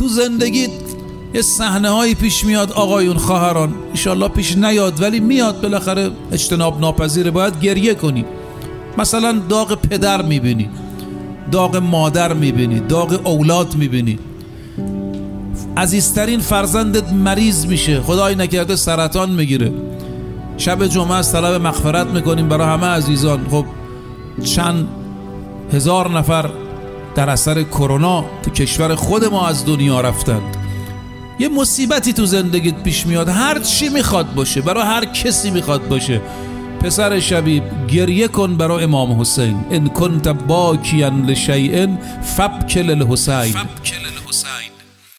تو زندگیت یه صحنه هایی پیش میاد آقایون خواهران، انشالله پیش نیاد ولی میاد، بالاخره اجتناب ناپذیره، باید گریه کنی. مثلا داغ پدر میبینی، داغ مادر میبینی، داغ اولاد میبینی، عزیزترین فرزندت مریض میشه، خدای نکرده سرطان میگیره. شب جمعه از طلب مغفرت میکنیم برای همه عزیزان. خب چند هزار نفر در اثر کرونا تو کشور خود ما از دنیا رفتند. یه مصیبتی تو زندگیت پیش میاد، هر چی میخواد باشه، برای هر کسی میخواد باشه، پسر شبیب گریه کن برای امام حسین. ان کنت باکیا لشیء فابکی للحسین.